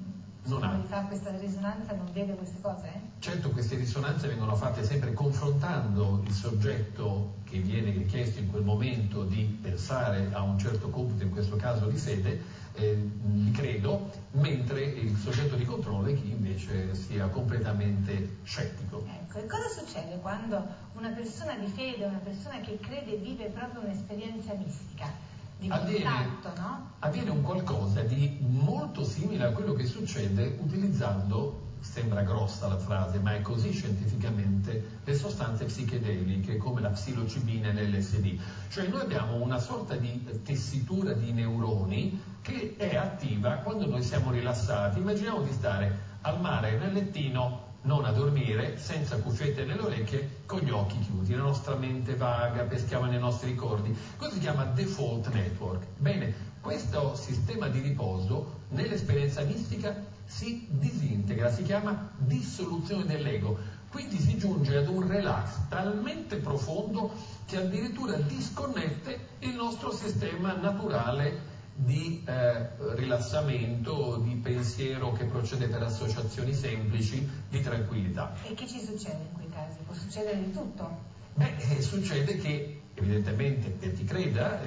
non ha. Chi fa questa risonanza non vede queste cose? Certo, queste risonanze vengono fatte sempre confrontando il soggetto che viene richiesto in quel momento di pensare a un certo computo, in questo caso di fede, di credo, mentre il soggetto di controllo è chi invece sia completamente scettico. Ecco, e cosa succede quando una persona di fede, una persona che crede, vive proprio un'esperienza mistica di contatto, no? Avviene un qualcosa di molto simile a quello che succede utilizzando, sembra grossa la frase, ma è così scientificamente, le sostanze psichedeliche come la psilocibina e l'LSD. Cioè noi abbiamo una sorta di tessitura di neuroni che è attiva quando noi siamo rilassati. Immaginiamo di stare al mare nel lettino, non a dormire, senza cuffiette nelle orecchie, con gli occhi chiusi, la nostra mente vaga, peschiamo nei nostri ricordi. Questo si chiama default network. Bene, questo sistema di riposo nell'esperienza mistica si disintegra, si chiama dissoluzione dell'ego, quindi si giunge ad un relax talmente profondo che addirittura disconnette il nostro sistema naturale di rilassamento, di pensiero che procede per associazioni semplici, di tranquillità. E che ci succede in quei casi? Può succedere di tutto? Succede che evidentemente, per chi creda,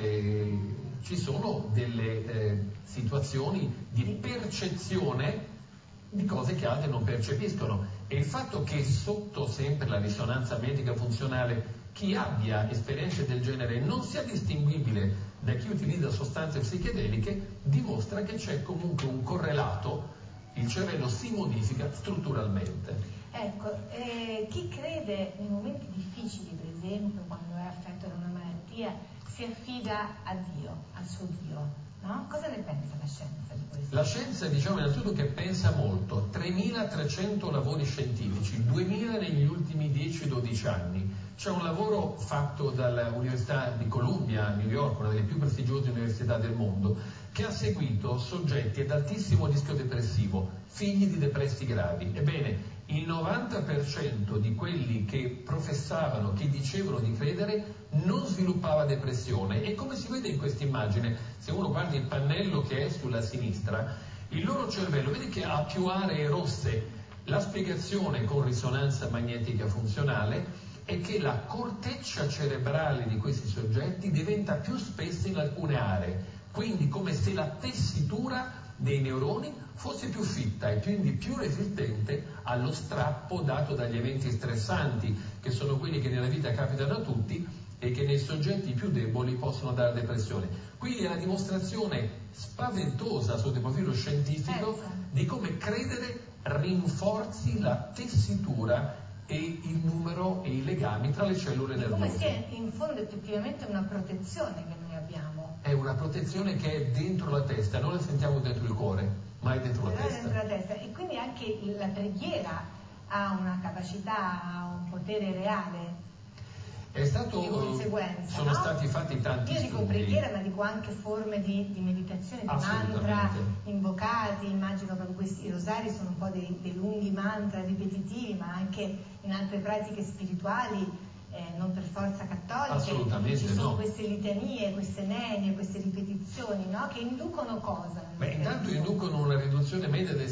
ci sono delle situazioni di percezione di cose che altri non percepiscono, e il fatto che sotto sempre la risonanza magnetica funzionale chi abbia esperienze del genere non sia distinguibile da chi utilizza sostanze psichedeliche dimostra che c'è comunque un correlato, il cervello si modifica strutturalmente. Ecco, chi crede nei momenti difficili, per esempio quando è affetto da una malattia, si affida a Dio, al suo Dio, no? Cosa ne pensa la scienza di questo? La scienza, diciamo innanzitutto che pensa molto, 3.300 lavori scientifici, 2.000 negli ultimi 10-12 anni. C'è un lavoro fatto dall'Università di Columbia a New York, una delle più prestigiose università del mondo, che ha seguito soggetti ad altissimo rischio depressivo, figli di depressi gravi. Ebbene, il 90% di quelli che professavano, che dicevano di credere, non sviluppava depressione. E come si vede in questa immagine, se uno guarda il pannello che è sulla sinistra, il loro cervello, vedi che ha più aree rosse. La spiegazione con risonanza magnetica funzionale è che la corteccia cerebrale di questi soggetti diventa più spessa in alcune aree, quindi come se la tessitura dei neuroni fosse più fitta e quindi più resistente allo strappo dato dagli eventi stressanti, che sono quelli che nella vita capitano a tutti e che nei soggetti più deboli possono dare depressione. Quindi è la dimostrazione spaventosa sotto il profilo scientifico di come credere rinforzi la tessitura e il numero e i legami tra le cellule nervose. Come sia in fondo effettivamente una protezione che noi abbiamo. È una protezione che è dentro la testa, non la sentiamo dentro il cuore, ma è dentro la testa. Dentro la testa. E quindi anche la preghiera ha una capacità, ha un potere reale. È stato, di conseguenza, sono stati fatti tanti studi. Io dico preghiera, ma dico anche forme di meditazione, di mantra invocati. Immagino proprio questi rosari sono un po' dei lunghi mantra ripetitivi, ma anche in altre pratiche spirituali, non per forza cattoliche. Assolutamente ci sono no. queste litanie, queste nenie, queste ripetizioni, no? Che inducono cosa? Intanto inducono una riduzione media del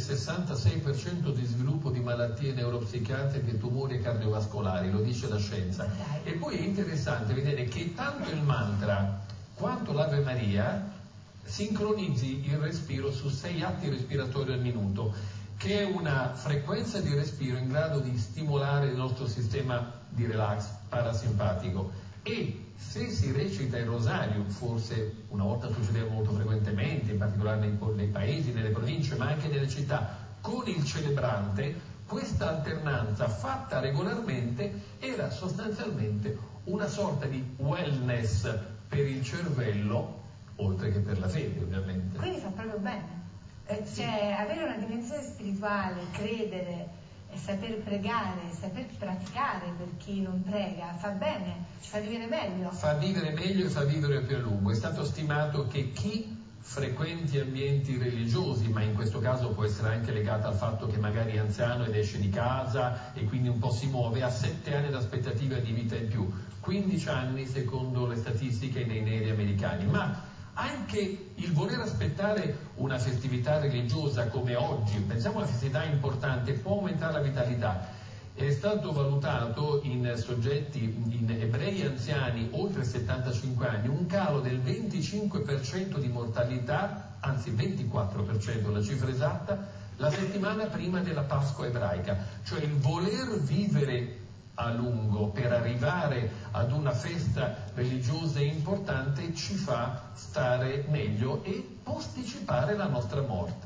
66% di sviluppo di malattie neuropsichiatriche, tumori e cardiovascolari, lo dice la scienza. E poi è interessante vedere che tanto il mantra quanto l'Ave Maria sincronizzi il respiro su 6 atti respiratori al minuto, che è una frequenza di respiro in grado di stimolare il nostro sistema di relax parasimpatico. E se si recita il rosario, forse una volta succedeva molto frequentemente, in particolare nei paesi, nelle province, ma anche nelle città, con il celebrante, questa alternanza fatta regolarmente era sostanzialmente una sorta di wellness per il cervello, oltre che per la fede ovviamente. Quindi fa proprio bene. Cioè, avere una dimensione spirituale, credere, saper pregare, saper praticare per chi non prega, fa bene, ci fa vivere meglio. Fa vivere meglio e fa vivere più a lungo. È stato stimato che chi frequenti ambienti religiosi, ma in questo caso può essere anche legato al fatto che magari è anziano ed esce di casa e quindi un po' si muove, ha 7 anni d'aspettativa di vita in più, 15 anni secondo le statistiche nei neri americani. Ma Anche il voler aspettare una festività religiosa come oggi, pensiamo a una festività importante, può aumentare la vitalità. È stato valutato in soggetti, in ebrei anziani oltre 75 anni, un calo del 25% di mortalità, anzi 24% la cifra esatta, la settimana prima della Pasqua ebraica. Cioè il voler vivere a lungo per arrivare ad una festa religiosa importante ci fa stare meglio e posticipare la nostra morte.